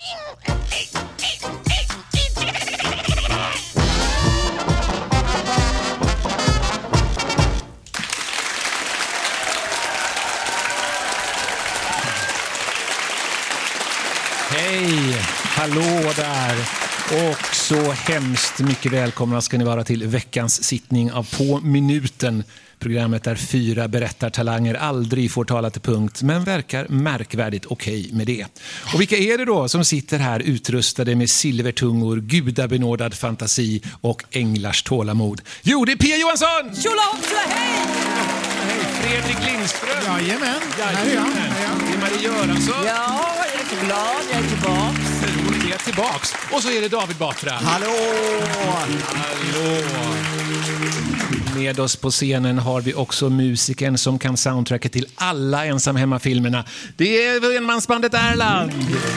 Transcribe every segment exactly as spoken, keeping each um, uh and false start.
Hej, hallå där. Och så hemskt mycket välkomna ska ni vara till veckans sittning av På minuten. Programmet där fyra berättartalanger aldrig får tala till punkt, men verkar märkvärdigt okej med det. Och vilka är det då som sitter här utrustade med silvertungor, gudabenådad fantasi och änglars tålamod? Jo, det är Pia Johansson! Tjolahoppsa, hej! Hej, Fredrik Lindström! Jajamän, här är jag. Det är Marie Göransson. Ja, jag är så glad, jag är tillbaks. Hon är tillbaks. Och så är det David Batra. Hallå! Hallå! Med oss på scenen har vi också musiken som kan soundtracka till alla ensam hemma-filmerna. Det är enmansbandet Erland.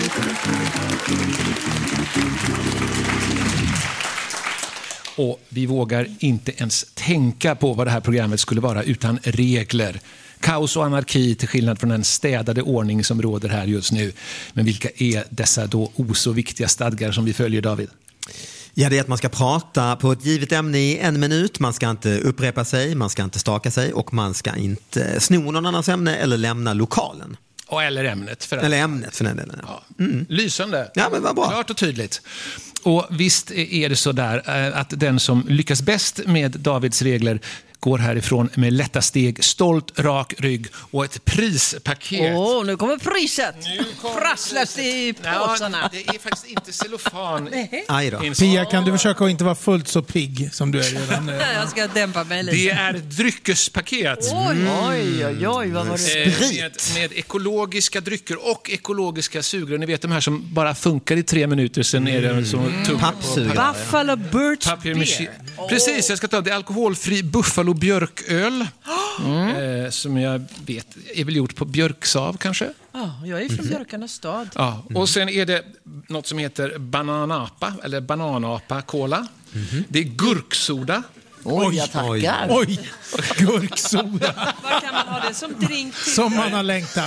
Och vi vågar inte ens tänka på vad det här programmet skulle vara utan regler. Kaos och anarki till skillnad från den städade ordning som råder här just nu. Men vilka är dessa då oså viktiga stadgar som vi följer, David? Ja, det är att man ska prata på ett givet ämne i en minut. Man ska inte upprepa sig, man ska inte staka sig och man ska inte sno någon annans ämne eller lämna lokalen. Och eller ämnet. För att... Eller ämnet för den delen. Ja. Mm. Lysande. Ja, men vad bra. Klart och tydligt. Och visst är det så där att den som lyckas bäst med Davids regler går härifrån med lätta steg, stolt, rak rygg och ett prispaket. Åh, oh, nu kommer priset. Nu kommer Prasslas i påsarna. Ja, det är faktiskt inte cellofan. Aj då. Pia, kan du försöka att inte vara fullt så pigg som du är redan nu? Jag ska dämpa mig lite. Det är ett dryckespaket. Oj, oj, oj, oj, vad var det? Eh, med, med ekologiska drycker och ekologiska sugrör. Ni vet de här som bara funkar i tre minuter, sen är det så tungt. Pappsugrör. Buffalo Birch Papier-maché. Beer. Precis, jag ska ta det är alkoholfri Buffalo björköl. Mm. Eh, som jag vet är väl gjort på björksav kanske. Ja, jag är från Björkarnas stad. Ja, och sen är det något som heter bananapa eller bananapa cola. Mm. Det är gurksoda. Oj, jag tackar. Oj, gurksoda. Var kan man ha det som drink till? Som man har längtat.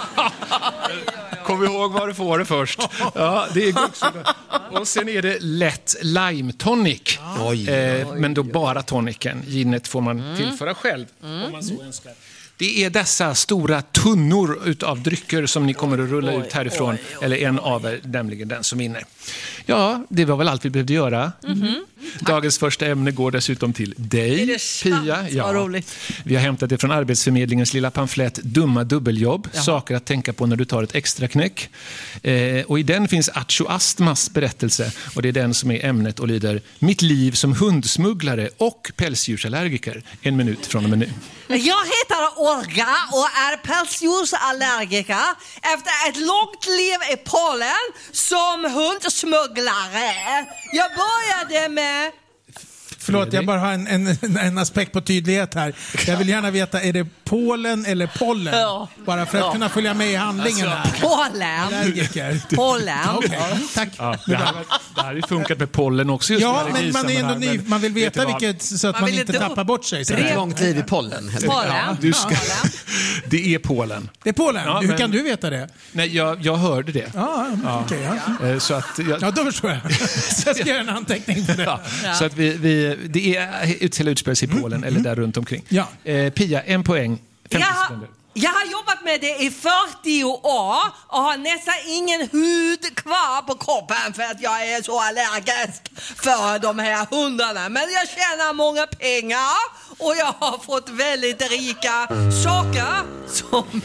Kom ihåg vad du får det först. Ja, det är gurksoda. Och sen är det lätt lime tonic. Oj. Eh, men då bara tonicen. Ginet får man tillföra själv om man så önskar. Det är dessa stora tunnor utav drycker som ni kommer att rulla ut härifrån. Oj, oj, eller en av er, nämligen den som vinner. Ja, det var väl allt vi behövde göra. Mm-hmm. Dagens första ämne går dessutom till dig, är det sant? Pia. Ja. Vad roligt. Vi har hämtat det från Arbetsförmedlingens lilla pamflett Dumma dubbeljobb. Jaha. Saker att tänka på när du tar ett extra knäck. Eh, och i den finns Acho Astmas berättelse. Och det är den som är ämnet och lyder: Mitt liv som hundsmugglare och pälsdjursallergiker. En minut från och med nu. Jag heter Olga och är pälsdjursallergiker efter ett långt liv i Polen som hundsmugglare. Jag började med... Förlåt, jag bara har en, en, en aspekt på tydlighet här. Jag vill gärna veta, är det Polen eller pollen? Ja. Bara för att Ja. kunna följa med i handlingen här. Polen. Allergiker. Polen. Okej, okay. Tack. Ja, det, här, det här har ju funkat med pollen också. Just ja, men man är ändå ny. Man vill veta vilket så att man, man inte tappar bort sig. Så ett långt liv i pollen. Pollen. Ja, du ska, det är Polen. Det är Polen? Ja, Hur men, kan du veta det? Nej, jag, jag hörde det. Ja, ja. Okay, ja. Så att jag, ja, då förstår jag. Så jag ska göra en anteckning på det. Ja. Ja. Så att vi, vi, det är ut hela utspelas i Polen mm. eller där runt omkring. Ja. Eh, Pia, en poäng. femtio jag, sekunder. Jag har jobbat med det i fyrtio år och har nästan ingen hud kvar på kroppen för att jag är så allergisk för de här hundarna. Men jag tjänar många pengar och jag har fått väldigt rika saker som...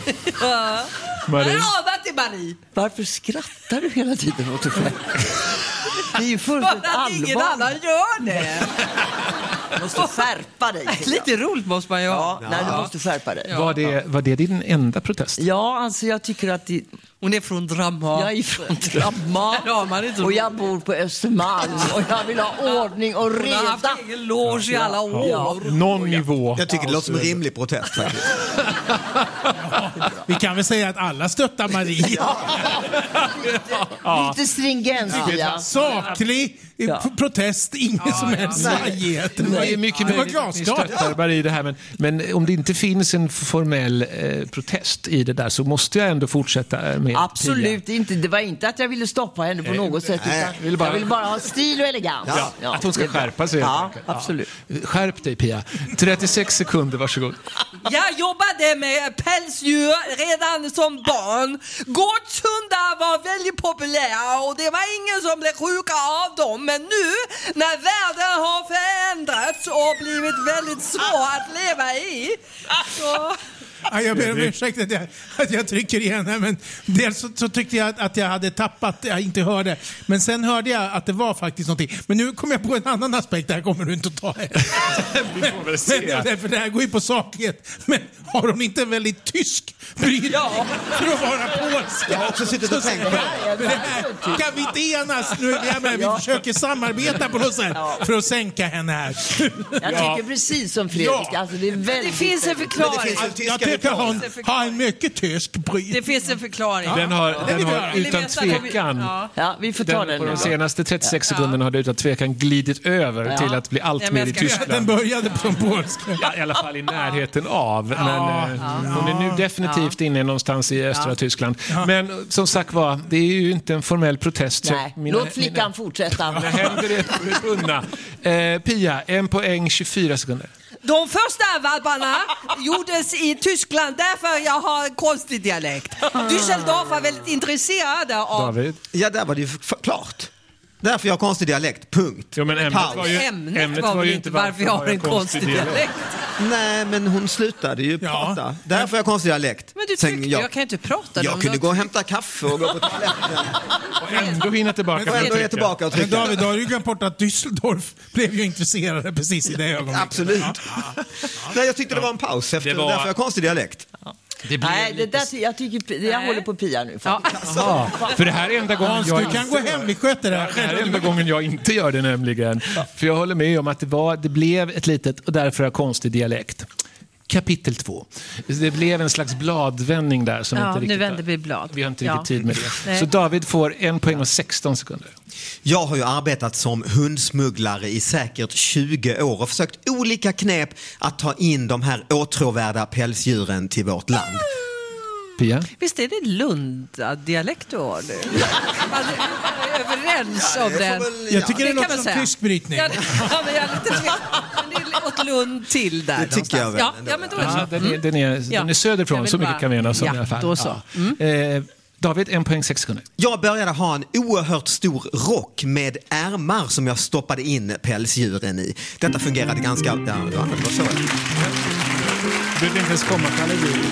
Marie? Rada till Marie. Varför skrattar du hela tiden åt det? Det är ju För fullständigt att ingen allvar. annan gör det. Du måste skärpa dig. Lite roligt måste man ju ha. Ja, nej, du måste skärpa dig. Ja. Var, det, var det din enda protest? Ja, alltså jag tycker att det... Hon är från Dramma. Jag är från Dramma. Ja, man är inte och jag bor på Östermalm. Och jag vill ha ordning och reda. Hon har haft egen loge i alla år. Ja. Någon nivå. Jag tycker det låter som en rimlig protest faktiskt. Ja, vi kan väl säga att alla stöttar Marie. Ja. Lite, Ja. lite stringens. Ja. Saklig Ja. protest, ingen ja, som helst svajighet. Det är mycket det var möjligt att ni glasklart. stöttar Marie i det här, men, men om det inte finns en formell eh, protest i det där så måste jag ändå fortsätta med Absolut inte. Det var inte att jag ville stoppa henne på något sätt. Utan Nej, vill bara- Jag ville bara ha stil och elegans. Ja, att hon ska skärpa sig. Ja, helt enkelt. absolut. Ja. Skärp dig, Pia. trettiosex sekunder, varsågod. Jag jobbade med pälsdjur redan som barn. Gårdshundar var väldigt populära och det var ingen som blev sjuka av dem. Men nu när världen har förändrats och blivit väldigt svår att leva i så... Ja, jag ber om ursäkt att jag, att jag trycker igen här, men dels så, så tyckte jag att, att jag hade tappat, jag inte hörde. Men sen hörde jag att det var faktiskt någonting. Men nu kommer jag på en annan aspekt, där kommer du inte att ta här. Vi får väl se. Men, men, för det här går ju på saklighet. Men har hon inte en väldigt tysk brytning Ja. för att vara polska? Jag har också suttit och tänkt på det. För det här, kan vi inte enas? Nu, jag menar, vi försöker samarbeta på något sätt för att sänka henne här. Jag tycker precis som Fredrik. Ja. Alltså, det är Det väldigt... finns en förklaring. Men det finns en tyska Jag tycker hon har en mycket tysk Det brytning. finns en förklaring. Den har, den vill vi har höra. Vill ni utan veta vad vi- tvekan... Ja. Ja, vi får ta Den, den, på nu de då. senaste trettiosex sekunderna har det utan tvekan glidit över Ja. till att bli allt Ja, men mer jag i ska- Den Tyskland. började som polska. Ja, i alla fall i närheten av. Men eh, hon är nu definitivt inne någonstans i östra Tyskland. Men som sagt var, det är ju inte en formell protest. så Nej, mina- låt flickan mina- fortsätta. Mina händer är bundna. Eh, Pia, en poäng, tjugofyra sekunder. De första valparna gjordes i Tyskland, därför jag har konstig dialekt. Düsseldorf var väldigt intresserade av... David? Ja, där var det ju f- klart. Därför jag har konstig dialekt, punkt. Jo, men ämnet Paus. var ju, Ämnet, var väl inte varför jag har en konstig dialekt. Nej, men hon slutade ju Ja. prata. Därför har jag konstig dialekt. Men du Sen tyckte jag, jag, kan ju inte prata jag om kunde något. gå och hämta kaffe och gå på toaletten. Och ändå hinna tillbaka. Och ändå är trycka. jag tillbaka och Men trycka. David, då har du glömt bort att Düsseldorf blev ju intresserade precis i det ögonblicket. Absolut. Nej, jag tyckte det var en paus efter. Det var- Därför har jag konstig dialekt. Det blir Nej, det lite... där, jag, tycker, jag Nej. håller på Pia nu. Ja. Ja, för det här är enda gången Hans, jag du kan gå hem, vi sköter det här Det här är själv. enda gången jag inte gör det nämligen. För jag håller med om att det, var, det blev ett litet och därför har jag konstig dialekt. Kapitel två. Det blev en slags bladvändning där som Ja, inte nu riktigt... vänder vi blad. Vi har inte Ja. riktigt tid med det. Nej. Så David får en poäng och sexton sekunder. Jag har ju arbetat som hundsmugglare i säkert tjugo år och försökt olika knep att ta in de här åtråvärda pälsdjuren till vårt land. Pia? Visst är det Lunda-dialekt du har nu? Man är överens om den. Jag tycker det, Det kan låter man som säga. tysk brytning. Ja, det- ja, men jag är lite tveksam. Men det är åt Lund till där Det tycker jag någonstans. väl Ja, ändå. ja, men då är det Ja, så. den, är, den, är, Ja. den är söderifrån, Jag vill så mycket bara- kan vi enas om Ja, i alla fall. då så. Ja. Eh, David, en poäng, sex sekunder. Jag började ha en oerhört stor rock med ärmar som jag stoppade in pälsdjuren i. Detta fungerade ganska... Ja, det var så. Du behöver inte ens komma, Kalle.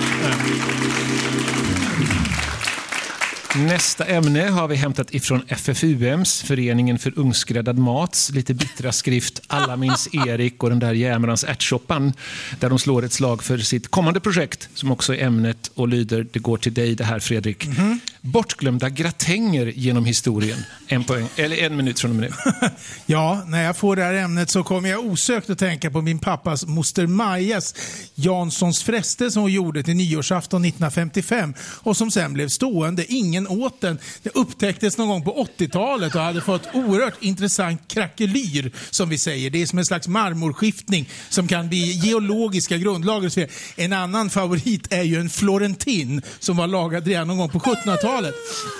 Nästa ämne har vi hämtat ifrån F F U M:s, Föreningen för ungskräddad mats, lite bittra skrift Alla minns Erik och den där jämrans ärtsoppan, där de slår ett slag för sitt kommande projekt som också är ämnet och lyder: det går till dig det här, Fredrik. Mm-hmm. Bortglömda gratänger genom historien. En poäng, eller en minut från och med nu. Ja, när jag får det här ämnet så kommer jag osökt att tänka på min pappas moster Majas Janssons frestelse som hon gjorde till nyårsafton nittonhundrafemtiofem och som sen blev stående. Ingen åt den. Det upptäcktes någon gång på åttiotalet och hade fått oerhört intressant krackelyr, som vi säger. Det är som en slags marmorskiftning som kan bli geologiska grundlager. En annan favorit är ju en florentin som var lagad redan någon gång på sjuttonhundratalet.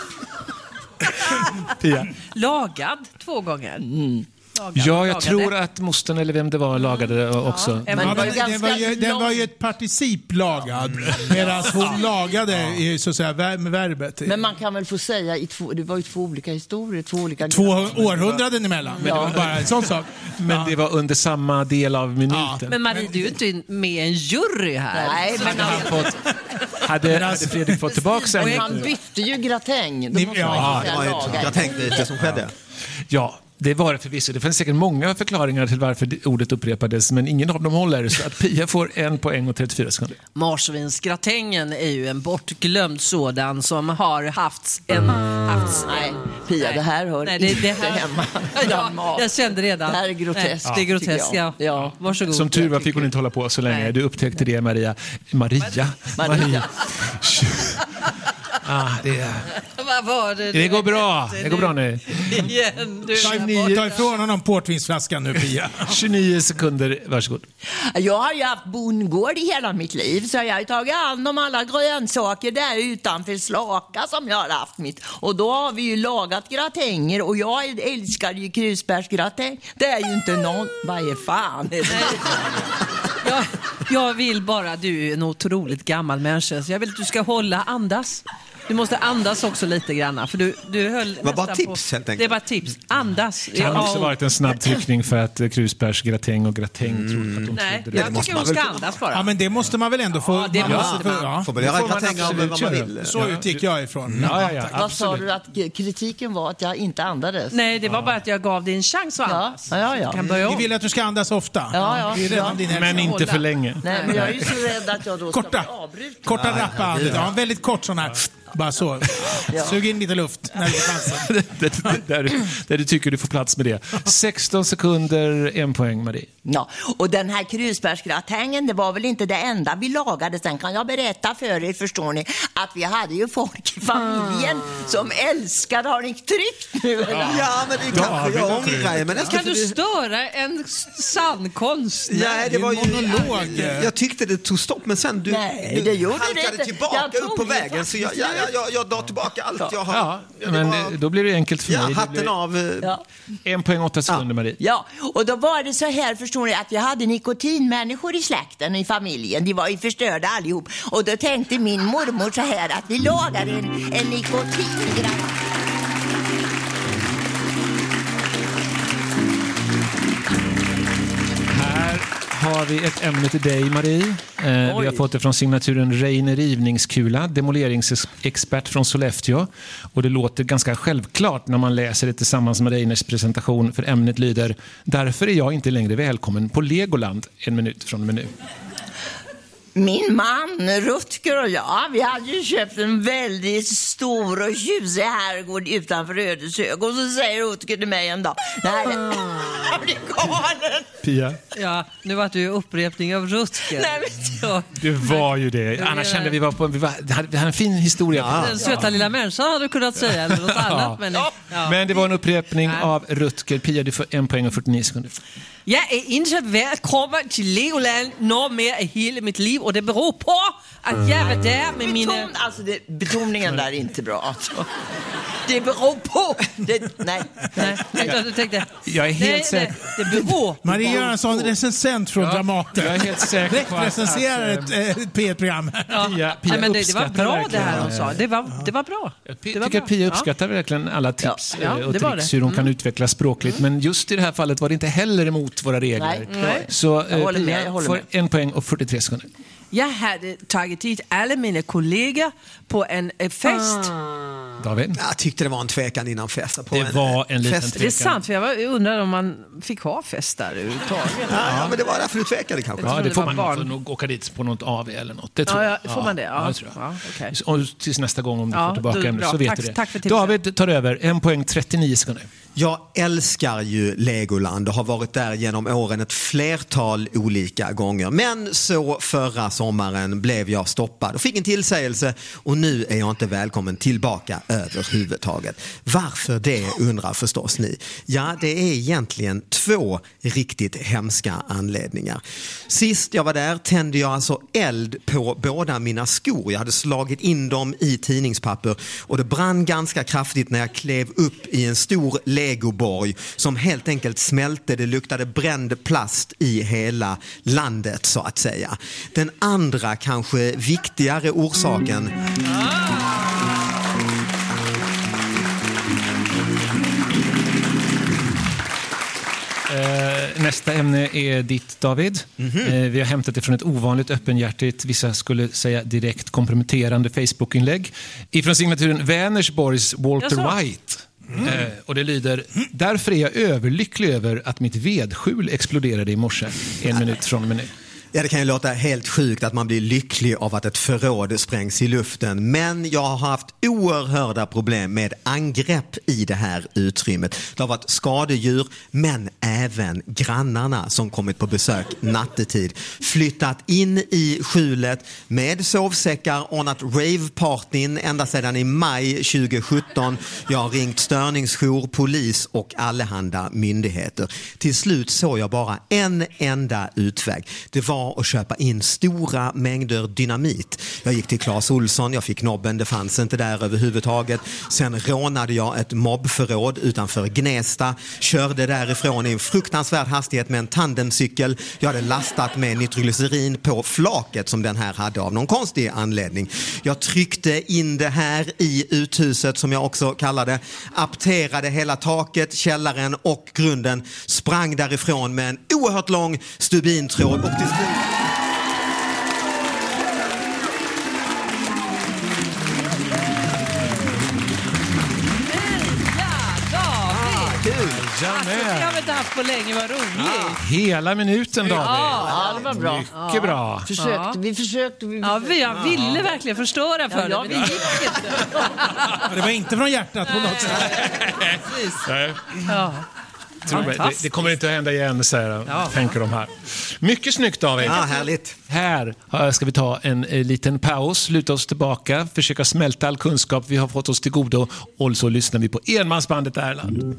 Pia. Lagad två gånger. Mm. Lagad, Ja, jag lagade. tror att mostern eller vem det var lagade det också. en Men Ja, det var men ju den, var ju, ganska den var ju lång- ett particip lagad, medan hon lagade i, så att säga, ver- med verbet. Men man kan väl få säga, i två, det var ju två olika historier, två olika... Två århundraden emellan. Men det var bara en sån sak. Men det var under samma del av minuten. Men Marie, du är inte med i en jury här. Nej, men Han fått, hade, hade Fredrik fått tillbaka och en... han bytte ju gratäng. Då Ni- måste ja, man Det ju var säga ju ett laga. gratängbryte som skedde. Ja, det var det förvisso. Det finns säkert många förklaringar till varför det- ordet upprepades, men ingen av dem håller. Så att Pia får en poäng och trettiofyra sekunder. Marsvinsgratängen är ju en bortglömd sådan som har haft en... Haft Nej, Pia, det här hör Nej, det, det inte här, hemma. ja, jag kände redan. Det här är groteskt, Nej, det är groteskt, tycker jag. ja. Ja. Varsågod. Som tur var fick hon inte hålla på så länge. Nej. Du upptäckte det, Maria. Maria. Maria. Ah, det, Vad var det? det går bra. Det går bra nu. Igen, du. Ta, ta ifrån honom portvinsflaskan nu, Pia. tjugonio sekunder, varsågod. Jag har ju haft bondgård i hela mitt liv, så jag har tagit hand om alla grönsaker där utanför Slaka som jag har haft mitt. Och då har vi ju lagat gratänger, och jag älskar ju krusbärsgratäng. Det är ju inte någon... Vad är fan är det? Jag, jag vill bara, du är en otroligt gammal människa, så jag vill att du ska hålla andas. Du måste andas också lite grann, för du, du höll det var bara tips på, helt enkelt. Det var tips. Andas. Det kan också varit en snabb tryckning för att krusbärsgratäng och gratäng mm. trodde att de Nej, trodde jag tycker hon ska andas bara. Ja, men det måste man väl ändå få... Ja, det man måste måste man. få, ja. Får väl göra får man gratänger av vad man vill. Så utgick jag ifrån. Ja, ja, ja, Vad sa absolut. du att kritiken var att jag inte andades? Nej, det var bara att jag gav dig en chans att Ja, andas. ja, ja. Kan börja Vi om. vill att du ska andas ofta. Ja, ja. Det är redan Ja. din hälsa. Men inte för länge. Nej, men jag är ju så rädd att jag då ska Korta, bli avbruten. korta rappa andet. Ja, en väldigt kort sån här. Bara så. Sug in lite luft när du får chansen. där, där, där du tycker du får plats med det. sexton sekunder, en poäng, Marie. Ja, och den här krusbärsgratängen, det var väl inte det enda vi lagade. Sen kan jag berätta för er, förstår ni, att vi hade ju folk i familjen som älskade, har ni tryckt nu? Eller? Ja, men det kanske jag ångrar. Men Kan du störa en sann konstnär? Nej, det var ju... monolog. Jag tyckte det tog stopp, men sen du, Nej, du det gjorde det halkade inte. tillbaka Jag upp på tog ju vägen. Så jag, jag, jag, jag, jag drar tillbaka allt jag har. Ja, det men var- då blir det enkelt för Ja, mig. Det hatten blir av. eh, Ja. en poäng, åtta sekunder, Marie. Ja, och då var det så här, förstår ni, att jag hade nikotinmänniskor i släkten, i familjen. De var ju förstörda allihop. Och då tänkte min mormor så här, att vi lagar en, en nikotingrej. Här har vi ett ämne till dig, Marie. Eh, vi har fått det från signaturen Reine Rivningskula, demoleringsexpert från Sollefteå. Och det låter ganska självklart när man läser det tillsammans med Reiners presentation, för ämnet lyder: därför är jag inte längre välkommen på Legoland. En minut från och med nu. Min man Rutger och jag, vi hade ju köpt en väldigt stor och tjusig herrgård utanför Ödeshög. Och så säger Rutger till mig en dag: nej, jag blir galen. Pia? Ja, nu var du upprepning av Rutger. Nej, men- Ja. Du var ju det. Annars kände vi var på vi, var, vi hade, vi hade en fin historia. Den söta lilla människan hade du kunnat säga, eller något annat. Men, ja. Men det var en upprepning Nej. av Rutger. Pia, du får en poäng och fyrtionio sekunder. Jag är inte välkommen till Legoland något mer i hela mitt liv, och det beror på att jag var där med mina... Beton, alltså det, betoningen där är inte bra. Alltså. Det beror på... Det, nej, Nej, jag, jag tänkte, Jag är helt nej, säker. nej, det beror Marie Göransson, recensent från Dramaten. Jag är helt säker på att... Recenserar ett eh, P ett-program. Ja. Pia, Pia Nej, men det, det var uppskattar bra det verkligen, här hon sa. Det var, det var bra. Jag Det var tycker bra. att Pia uppskattar verkligen alla tips Ja, eh, och det var tricks det. hur hon kan utveckla språkligt. Men just i det här fallet var det inte heller emot våra regler. Nej, nej. Så eh, Jag håller med, Pia jag håller får med. en poäng och fyrtiotre sekunder. Jag hade tagit dit alla mina kollegor på en eh, fest. David? Jag tyckte det var en tvekan innan festen. På Det en, var en liten fest. Det är sant, för jag var- jag undrar om man fick ha fest där överhuvudtaget. Ja, ja, men det var därför du tvekade kanske. Ja, trodde det det får var man barn. får nog åka dit på något A V eller något. Det tror Ja, jag. ja, får man det? Ja. Ja, det tror jag. Ja, okej. Och tills nästa gång om du Ja, får tillbaka då- ämnet bra. så vet Tack- du det. tack för tipset. David tar över. En poäng, trettionio sekunder. Jag älskar ju Legoland och har varit där genom åren ett flertal olika gånger. Men så förra sommaren blev jag stoppad och fick en tillsägelse, och nu är jag inte välkommen tillbaka överhuvudtaget. Varför det, undrar förstås ni. Ja, det är egentligen två riktigt hemska anledningar. Sist jag var där tände jag alltså eld på båda mina skor. Jag hade slagit in dem i tidningspapper och det brann ganska kraftigt när jag klev upp i en stor legoborg som helt enkelt smälte. Det luktade bränd plast i hela landet, så att säga. Den andra, kanske viktigare orsaken... Eh, nästa ämne är ditt, David. Mhm. Eh, vi har hämtat det från ett ovanligt öppenhjärtigt, vissa skulle säga direkt komprometterande Facebook-inlägg ifrån signaturen Vänersborgs Walter Jaså? White. Eh, och det lyder: därför är jag överlycklig över att mitt vedskjul exploderade i morse. En minut från och med nu. Ja, det kan ju låta helt sjukt att man blir lycklig av att ett förråd sprängs i luften. Men jag har haft oerhörda problem med angrepp i det här utrymmet. Det har varit skadedjur, men även grannarna som kommit på besök nattetid. Flyttat in i skjulet med sovsäckar, ordnat ravepartyn ända sedan i maj tjugohundrasjutton. Jag har ringt störningsjour, polis och allehanda myndigheter. Till slut såg jag bara en enda utväg. Det var att köpa in stora mängder dynamit. Jag gick till Claes Olsson, jag fick nobben, det fanns inte där överhuvudtaget. Sen rånade jag ett mobbförråd utanför Gnesta, körde därifrån i en fruktansvärd hastighet med en tandemcykel. Jag hade lastat med nitroglycerin på flaket som den här hade av någon konstig anledning. Jag tryckte in det här i uthuset som jag också kallade, apterade hela taket, källaren och grunden, sprang därifrån med en oerhört lång stubintråd och till slut Ja, Alltså, det har vi inte haft på länge, vad roligt. hela minuten, David. Ja, det var bra. Mycket bra. Försökte, vi försökte. Vi Ja, vi, jag ville verkligen förstöra för Ja, dig, jag men det gick inte. Ja, det var inte från hjärtat på något sätt. Precis. Nej. Ja. Tror mig, det, det kommer inte att hända igen, säger de, Ja. tänker de här. Mycket snyggt, David. ja, härligt. Här eh, ska vi ta en eh, liten paus, luta oss tillbaka, försöka smälta all kunskap vi har fått oss till godo, och så lyssnar vi på enmansbandet Erland.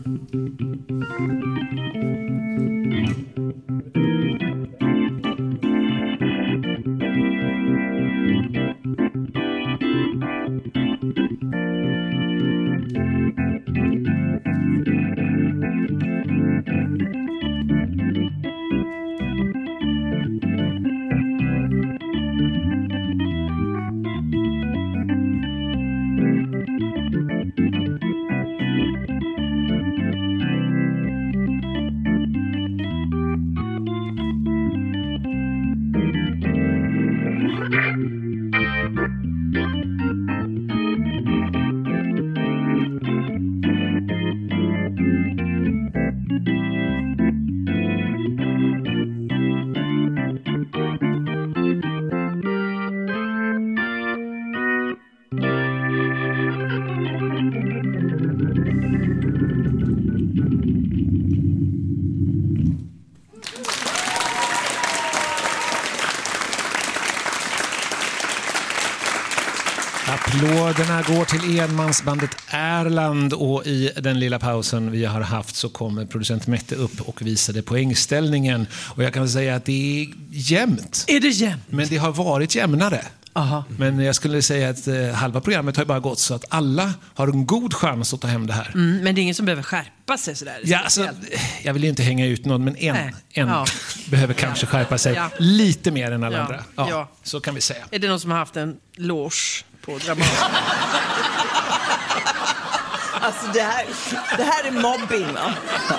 Applåderna går till enmansbandet Erland, och i den lilla pausen vi har haft så kommer producent Mette upp och visade poängställningen. Och jag kan väl säga att det är jämnt. Är det jämnt? Men det har varit jämnare. Aha. Men jag skulle säga att eh, halva programmet har ju bara gått så att alla har en god chans att ta hem det här. Mm, men det är ingen som behöver skärpa sig sådär. Ja, alltså, jag vill ju inte hänga ut någon, men en, Nej. en Ja. behöver kanske skärpa sig Ja. lite mer än alla Ja. andra. Ja, Ja. Så kan vi säga. Är det någon som har haft en loge på Dramaten? Alltså det här, det här är mobbing, va?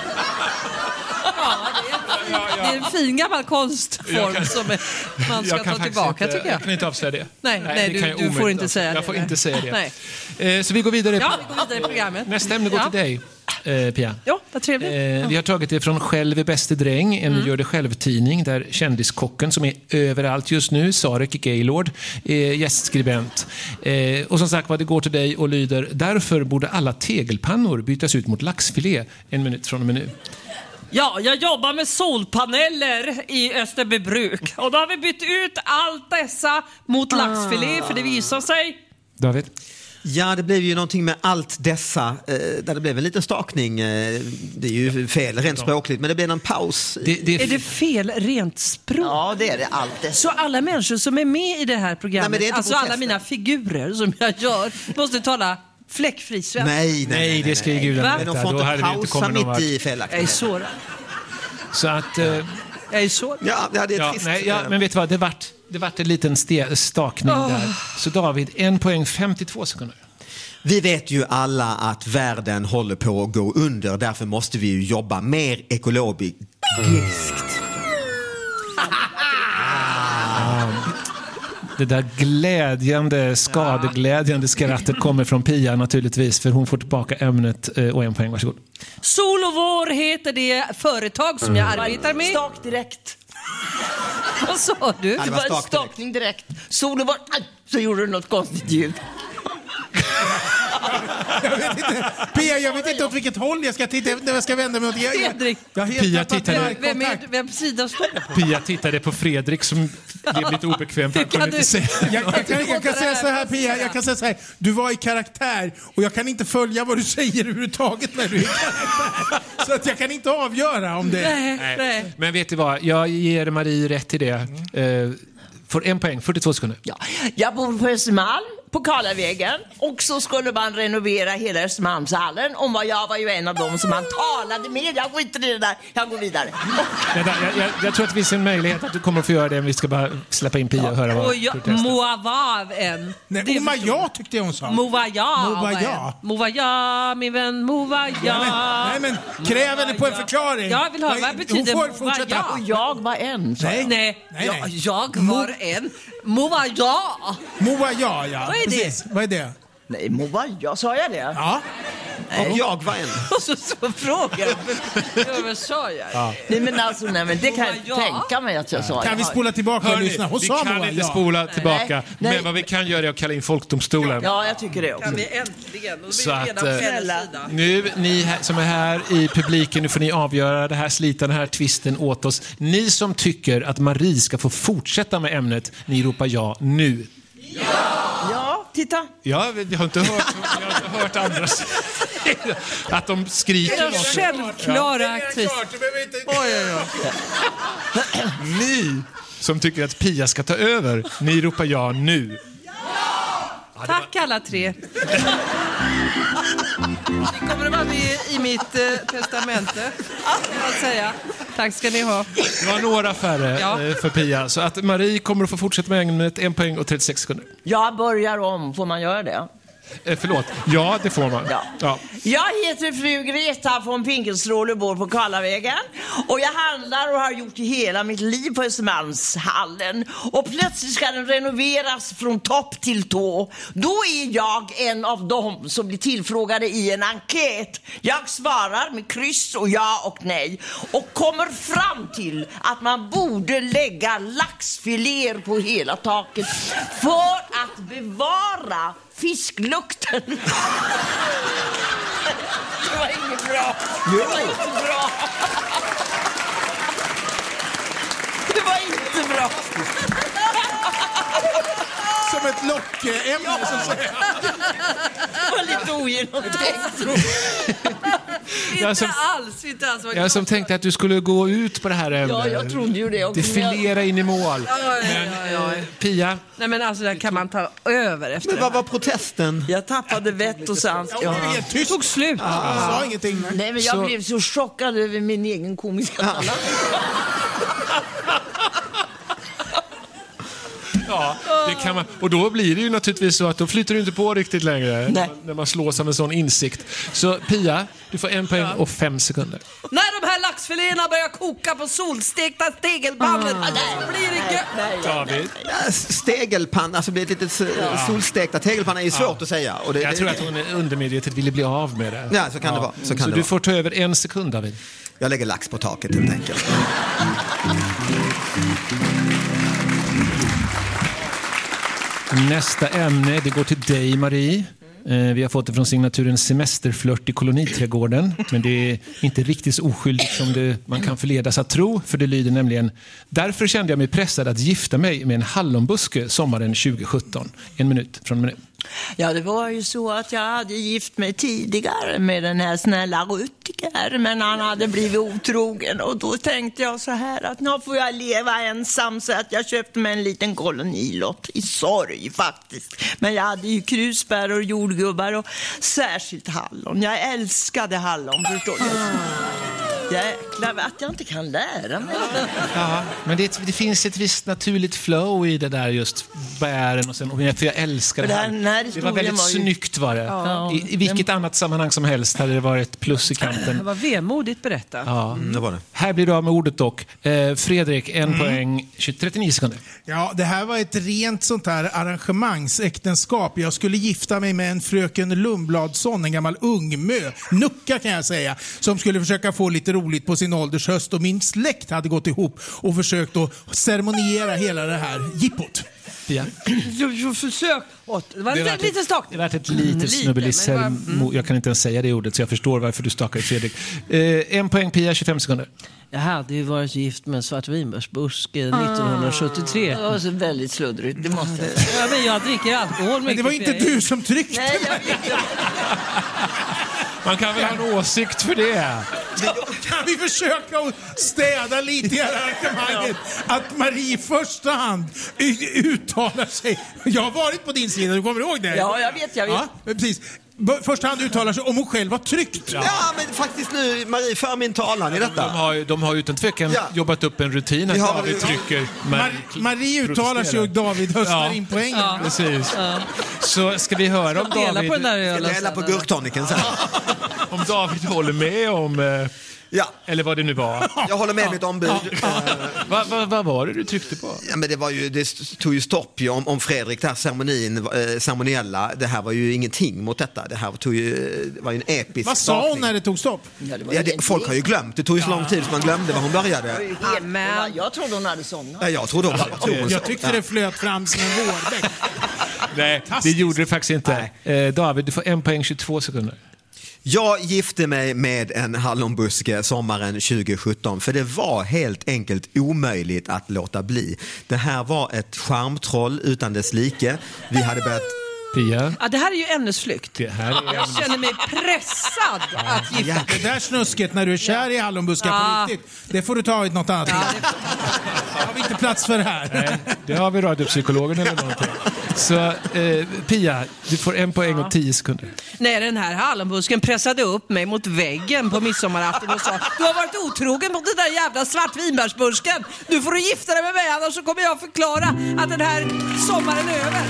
Det är en fin gammal konstform Jag kan- som är, man ska Jag kan ta faktiskt tillbaka, inte, tycker jag. Jag kan inte avslöja det. Nej, nej, det du- kan jag du får omöjligt inte avslöja. säga det. Jag får Nej. inte säga det. Nej. Eh, Så vi går vidare. Ja, vi går vidare i programmet. Nästa ämne går Ja. till dig, eh, Pia. Ja, vad trevligt. Eh, vi har tagit det från Själv är bäste dräng, en Mm. gör det själv-tidning där kändiskocken som är överallt just nu, Sarek Gaylord, är gästskribent. Eh, och som sagt vad det går till dig och lyder: därför borde alla tegelpannor bytas ut mot laxfilé. En minut från och med nu. Ja, jag jobbar med solpaneler i Österbybruk. Och då har vi bytt ut allt dessa mot laxfilé, för det visar sig... David? Ja, det blev ju någonting med allt dessa, eh, där det blev en liten stakning. Eh, det är ju fel rent språkligt, men det blev en paus. Det, det Är det fel rent språk? Ja, det är det alltid. Så alla människor som är med i det här programmet, Nej, men det är inte alltså alla protester. mina figurer som jag gör, måste tala fläckfri svenska. Nej, nej, nej, Nej, det ska ju nej. gudarna Va? Men de veta. får Då inte hade vi inte pausa kommit någon mitt vart. i Jag är felaktighet. sårad. Så att... Eh, Jag är sårad. Ja, det är ja, trist. nej, ja, men vet du vad? Det vart, det vart en liten ste, stakning där. Så David, en poäng, femtiotvå sekunder. Vi vet ju alla att världen håller på att gå under. Därför måste vi ju jobba mer ekologiskt. Det där glädjande, skadeglädjande skrattet kommer från Pia naturligtvis, för hon får tillbaka ämnet eh, och en poäng, varsågod. Sol och vår heter det företag som jag arbetar med. Stak direkt. Vad sa du? Ja, Det var var en stakt direkt. stakning direkt. Solen var... Aj, så gjorde du något konstigt ljud. Jag vet inte, Pia, jag vet inte åt vilket håll jag ska titta när jag ska vända mig åt. Jag, jag, Fredrik. jag har helt Pia tappat tittade- närkontakt. Vem, är, vem sida står du på? Pia tittade på Fredrik som blev lite obekväm för han Kan kunde du- inte se. Jag, jag, kan, jag kan säga så här, Pia, jag kan säga så här. Du var i karaktär och jag kan inte följa vad du säger överhuvudtaget när du är i karaktär. Så att jag kan inte avgöra om det... Nej, nej. Men vet du vad, jag ger Marie rätt till det. Eh, får en poäng, fyrtiotvå sekunder. Ja. Jag bor på Östermalm, på Karlavägen. Och så skulle man renovera hela Östermalmshallen. Om vad jag var ju en av dem som man talade med. Jag skiter i det där, jag går vidare. Vänta, jag, jag, jag tror att det finns en möjlighet att du kommer att få göra det, men vi ska bara släppa in Pia och höra vad Och du jag, testar. Moavav en. Nej, Det Oma förstår- ja tyckte jag hon sa. Movaja. Movaja. Movaja, min vän. Movaja. Ja, men, nej, men kräv henne på en förklaring. Jag vill höra, vad betyder Hon får fortsätta. movaja? Och jag var en. Så. Nej, Nej, nej, jag, nej. jag var en. Movaja. Moa ja, ja. Vad är det? Precis. Vad är det? Nej, Mova, jag sa jag det? Ja. Och jag var en. Och så, så frågar jag. Vad sa jag? Nej, men alltså, nej, men det kan jag Mova, ja. tänka mig att jag sa. Kan vi Jag har- spola tillbaka och Hörni, lyssna? Hon vi sa kan Moa inte ja. spola tillbaka, Nej, nej. men vad vi kan göra är att kalla in folkdomstolen. Ja, jag tycker det också. Kan vi äntligen? Och Så vi är att, redan på eh, hennes sida. Nu, ni här, som är här i publiken, nu får ni avgöra det här sliten, den här twisten åt oss. Ni som tycker att Marie ska få fortsätta med ämnet, ni ropar ja nu. Ja, titta. Ja, vi har inte hört, vi har inte hört andra säga att de skriker Den något. självklara aktrisen. Oj, oj, oj. Ni som tycker att Pia ska ta över, ni ropar ja nu. Tack alla tre. Ni kommer att vara med i mitt eh, testamente. Att säga. Tack ska ni ha. Det var några färre Ja. eh, för Pia. Så att Marie kommer att få fortsätta med ämnet, en poäng och trettiosex sekunder. Jag börjar om, får man göra det? Eh, förlåt, ja det får man. Ja. Ja. Jag heter fru Greta från Pinkelsrål och bor på Karlavägen. Och jag handlar och har gjort i hela mitt liv på Östermalmshallen. Och plötsligt ska den renoveras från topp till tå. Då är jag en av dem som blir tillfrågade i en enkät. Jag svarar med kryss och ja och nej. Och kommer fram till att man borde lägga laxfiléer på hela taket för att bevara fisklukten. Det var inget bra. Det var inte bra. Det var inte bra. Som ett lockämne så att säga. Det var lite ogenomtänkt. Jag Inte som, alls, inte alls. jag som tänkte att du skulle gå ut på det här ämnet. Ja, jag trodde ju det också. Defilera in i mål. Ja, ja, ja, ja. Men, Pia, Nej men alltså det kan man ta över efter Men det. vad var protesten? Jag tappade vett och sans. Ja, Ja. det är helt tyst. Tog slut. Jag sa ingenting. Nej. Nej, men jag Så- blev så chockad över min egen komiska talang. ja, det kan man. Och då blir det ju naturligtvis så att då flyter du inte på riktigt längre. Nej. När man slås av en sån insikt. Så Pia, du får en poäng och fem sekunder. När de här laxfiléerna börjar koka på solstekta stegelpannor, Ah. då blir det gött. Nej, David, Ja, Stegelpanna, alltså blir ett litet s- solstekta tegelpanna är ju svårt att säga. Och det, jag tror att hon undermedvetet ville bli av med det. Ja, så kan det vara. Så kan Så det du vara. får ta över en sekund, David. Jag lägger lax på taket helt enkelt. Nästa ämne, det går till dig, Marie. Eh, Vi har fått det från signaturen semesterflört i koloniträdgården. Men det är inte riktigt så oskyldigt som det, man kan förledas att tro. För det lyder nämligen: därför kände jag mig pressad att gifta mig med en hallonbuske sommaren tjugo sjutton. En minut från minut. Ja, det var ju så att jag hade gift mig tidigare med den här snälla Rutger, men han hade blivit otrogen och då tänkte jag så här att nu får jag leva ensam, så att jag köpte mig en liten kolonilott i sorg faktiskt. Men jag hade ju krusbär och jordgubbar och särskilt hallon. Jag älskade hallon, förstår du. Jäklar att jag inte kan lära mig. Ja, men det, det finns ett visst naturligt flow i det där, just bären och sen, och för jag älskar det För här. den här Det var väldigt historien var ju- snyggt var det. Ja. I, I vilket annat sammanhang som helst hade det varit plus i Det kanten. var vemodigt berättat. Ja. Mm, det var det. Här blir du av med ordet dock. Eh, Fredrik, en poäng, trettionio sekunder. Ja, det här var ett rent sånt här arrangemangsäktenskap. Jag skulle gifta mig med en fröken Lundbladsson, en gammal ungmö. Nucka kan jag säga. Som skulle försöka få lite roligt på sin ålders höst och min släkt hade gått ihop och försökt att ceremoniera hela det här jippot. Ja. Försök åt. Det var Det lite, var lite stak. Det har varit ett litet snubbeliss. Mm. Jag kan inte ens säga det ordet så jag förstår varför du stakar, Fredrik. Eh, en poäng Pia, tjugofem sekunder. Jag hade ju varit gift med en svartvinbärsbusk nittonhundrasjuttiotre. Det var så väldigt sluddrigt, det måste jag säga. Ja, men jag dricker alkohol mycket. Men det var inte du som tryckte. Nej, jag vet. Man kan väl ha en åsikt för det. Kan vi försöka att städa lite i arrangemanget? Att Marie i första hand u- uttalar sig. Jag har varit på din sida, du kommer ihåg det? Ja, jag vet, jag vet. Ja, precis. B- första hand uttalar sig om hon själv har tryckt. Ja, men faktiskt nu, Marie, för min talan i De detta. har, ju- de har ju utan tvekan Ja. jobbat upp en rutin att Vi har- David trycker. Mar- Marie uttalar sig och David höstar Ja. in poängen. Ja. Precis. Så ska vi höra om Dela David, på den där Jag ölen delar på sen, gurktoniken sen. om David håller med om, eh, Ja, eller vad det nu var. jag håller med mitt ombud. Eh, Vad va, va var det du tryckte på? Ja, men det, var ju, det tog ju stopp ju om, om Fredrik, det här ceremonin, eh, ceremoniella, det här var ju ingenting mot detta. Det här tog ju, det var ju en episk Vad sa hon stakning. när det tog stopp? Ja, det var Ja, ju det, folk har ju glömt, det tog ju så lång tid så man glömde var hon började. helt- Amen. Jag trodde hon hade somnat. Ja, jag trodde också. Jag tror hon Jag sa- tyckte det flöt fram som en vårbäck. Nej, det gjorde det faktiskt inte. Eh, David, du får en poäng, tjugotvå sekunder. Jag gifte mig med en hallonbuske sommaren tjugo-sjutton för det var helt enkelt omöjligt att låta bli. Det här var ett charmtroll utan dess like. Vi hade börjat... Pia, Ja, det här är ju ämnesflykt. det här är... Jag känner mig pressad att gifta mig. Det där snusket när du är kär i hallonbuskar Ja. på riktigt, det får du ta i något annat. Det har vi inte plats för här. Nej, det har vi radiopsykologen eller någonting. Så eh, Pia, du får en poäng och tio sekunder. När den här hallonbusken pressade upp mig mot väggen på midsommarafton och sa: du har varit otrogen mot den där jävla svartvinbärsbusken. Nu får du gifta dig med mig, annars så kommer jag förklara att den här sommaren är över.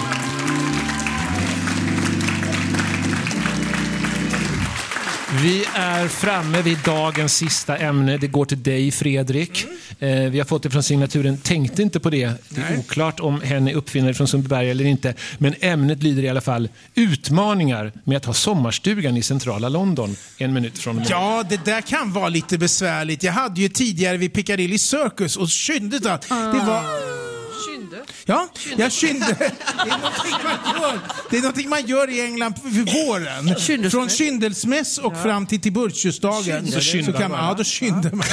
Vi är framme vid dagens sista ämne. Det går till dig, Fredrik. Mm. Eh, vi har fått det från signaturen. Tänkte inte på det. Det är Nej. oklart om hen är uppfinnare från Sundbyberg eller inte. Men ämnet lyder i alla fall utmaningar med att ha sommarstugan i centrala London. En minut från mig. Ja, det där kan vara lite besvärligt. Jag hade ju tidigare vid Piccadilly Circus och skynde att det var... Skynde. Ja, jag skynde. Det är någonting man gör. Det är någonting man gör i England på våren. Kyndelsmäss. Från kyndelsmäss och ja. fram till Tiburtiusdagen. Så, så kan man, ja, då skyndar man.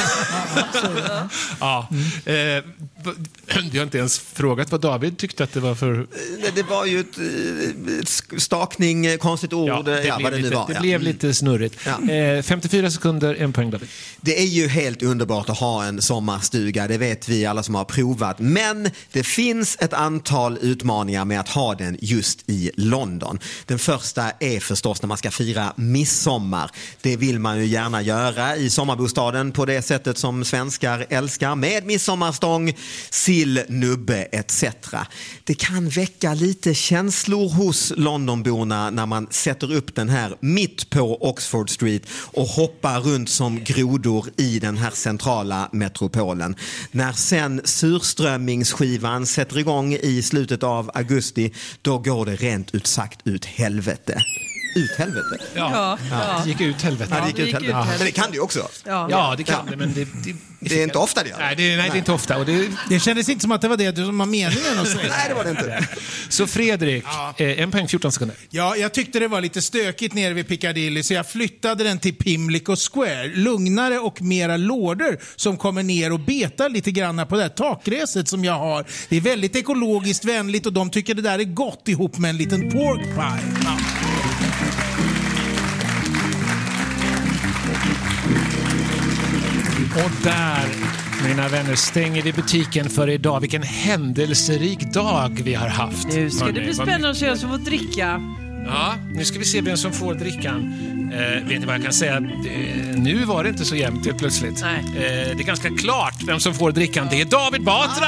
Ja. Mm. Eh, du har inte ens frågat vad David tyckte att det var för... Det var ju ett, ett stakning, konstigt ord, ja, det, ja, blev, vad det nu lite, var. det ja. blev lite snurrigt. Ja. Eh, femtiofyra sekunder, en poäng David. Det är ju helt underbart att ha en sommarstuga, det vet vi alla som har provat. Men det finns ett antal utmaningar med att ha den just i London. Den första är förstås när man ska fira midsommar. Det vill man ju gärna göra i sommarbostaden på det sättet som svenskar älskar, med midsommarstång, sill, nubbe et cetera. Det kan väcka lite känslor hos Londonborna när man sätter upp den här mitt på Oxford Street och hoppar runt som grodor i den här centrala metropolen. När sen surströmmingsskivan sätter igång i slutet av augusti, då går det rent ut sagt ut helvete. Ut helvete? Ja, ja. Det gick ut helvete. Ja, det gick ut helvete. Ja. Men det kan det ju också. Ja. Ja, det kan Ja. det, men det, det, Det är inte ofta det gör. Nej, det, nej, det är inte ofta. Och det, Det kändes inte som att det var det som var meningen att säga. Nej, det var det inte. så Fredrik, eh, en poäng, fjorton sekunder. Ja, jag tyckte det var lite stökigt nere vid Piccadilly så jag flyttade den till Pimlico Square. Lugnare och mera lorder som kommer ner och betar lite grann på det här takgräset som jag har. Det är väldigt ekologiskt vänligt och de tycker det där är gott ihop med en liten pork pie. Ja. Och där, mina vänner, stänger vi butiken för idag. Vilken händelserik dag vi har haft. Nu ska det Hörrni, bli vad spännande att se vem som får dricka. Ja, nu ska vi se vem som får drickan. Eh, vet ni vad jag kan säga? Eh, nu var det inte så jämnt helt plötsligt. Nej. Eh, det är ganska klart vem som får drickan. Det är David Batra!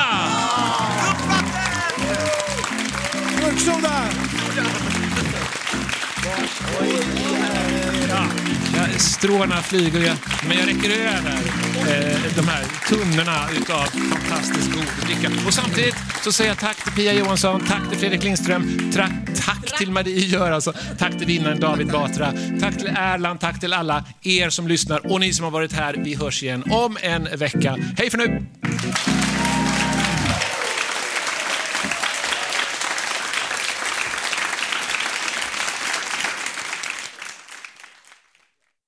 Burksoda! Ja, jag, stråna flyger jag, men jag räcker över eh, de här tunnorna utav fantastisk god dricka. Och samtidigt så säger jag tack till Pia Johansson, tack till Fredrik Lindström, tack, tack till Marie Göransson, tack till vinnaren David Batra, tack till Erland, tack till alla er som lyssnar och ni som har varit här. Vi hörs igen om en vecka. Hej för nu!